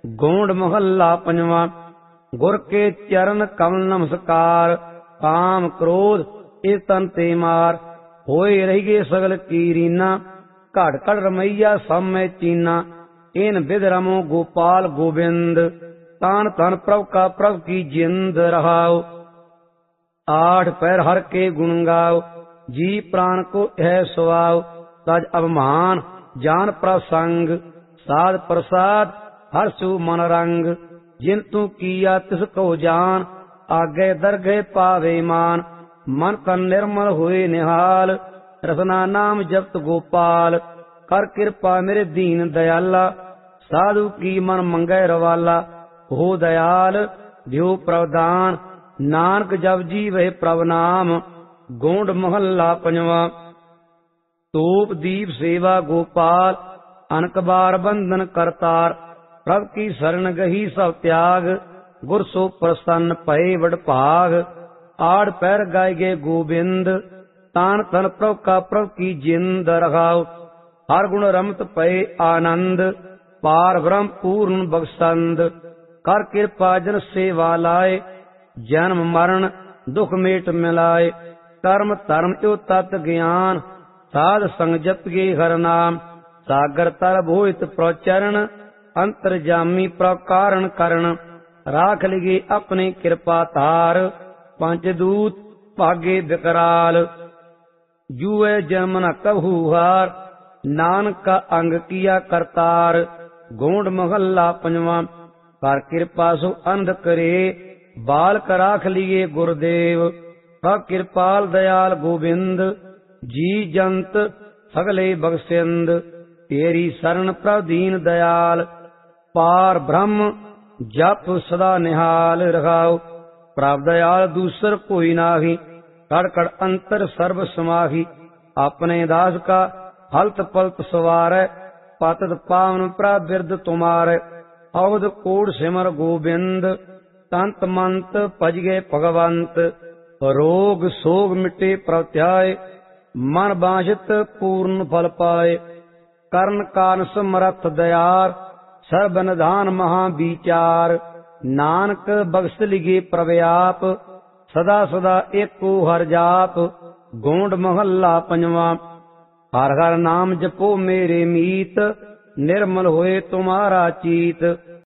ਗੋਂਡ ਮਹੱਲਾ ਪੰਜਵਾਂ। ਗੁਰ ਕੇ ਚਰਨ ਕਮਲ ਨਮਸਕਾਰ, ਕਾਮ ਕ੍ਰੋਧ ਇਹ ਤਨ ਤੇ ਮਾਰ। ਹੋਏ ਰਹੀਏ ਸਗਲ ਕੀ ਰੀਨਾ, ਘੜ ਘੜ ਰਮਈਆ ਸਭ ਮੈਂ ਚੀਨਾ। ਇਨ ਬਿਧ ਰਮੋ ਗੋਪਾਲ ਗੋਬਿੰਦ, ਤਾਨ ਤਨ ਪ੍ਰਭ ਕਾ ਪ੍ਰਭ ਕੀ ਜਿੰਦ ਰਹਾਓ। आठ पैर हर के गुण गाओ, जी प्राण को यह सुवाओ। तज अभिमान जान प्रसंग, साध प्रसाद हर सु मन रंग। जिन तू किया तिस को जान, आगे दरगे पावे मान। मन तन निर्मल हुए निहाल, रसना नाम जपत गोपाल। कर कृपा मेरे दीन दयाला, साधु की मन मंगै रवाला। हो दयाल दियो प्रवदान, नानक जप जी वह प्रभ नाम। गोंड महला पंजवां। तूप दीप सेवा गोपाल, अनक बार बंधन करतार। प्रभ की शरण गही सब त्याग, गुर सो प्रसन्न पए बड़ भाग। आड़ पैर गाय गे गोबिंद, तान तन प्रभ का प्रभ की जिंद रखाओ। हर गुण रमत पए आनंद, पार ब्रह्म पूर्ण बख्शंद। कर कृपा जन सेवा लाए, जन्म मरण दुख मेट मिलाए। कर्म धर्म यो तत् ज्ञान, साध संग जप गे हर नाम। सागर तर भोहित प्रचरण, अंतर जामी प्रकारण करण। राख लिगे अपने कृपा तार, पंचदूत भागे विकराल। जुए जन्म न कभू हार, नानक का अंग किया करतार। गोंड महला पंजवां। कर कृपा सो अंध करे, बालक राख लिये गुरुदेव। प्रभ कृपाल दयाल गोविंद, जी जंत सगले बख्शिंद। तेरी शरण प्रभ दीन दयाल, पार ब्रह्म जप सदा निहाल रखाओ। प्रभ दयाल दूसर कोई नाहि, कड़ कड़ अंतर सर्व समाहि। अपने दास का हलत पलत सवारै, पतत पावन प्रभ बिरद तुम्हारे। अवध कोड सिमर गोबिंद, तंत मंत भज गए भगवंत। रोग सोग मिटे प्रभ त्याय, मन बांछित पूर्ण फल पाए। कर्ण कान समरथ दयार, सर्ब निधान महा विचार। नानक बख्श लिगे प्रभ आप, सदा सदा एको हर जाप। गोंड महला पंजवां। हर हर नाम जपो मेरे मीत, निर्मल होए तुम्हारा चीत।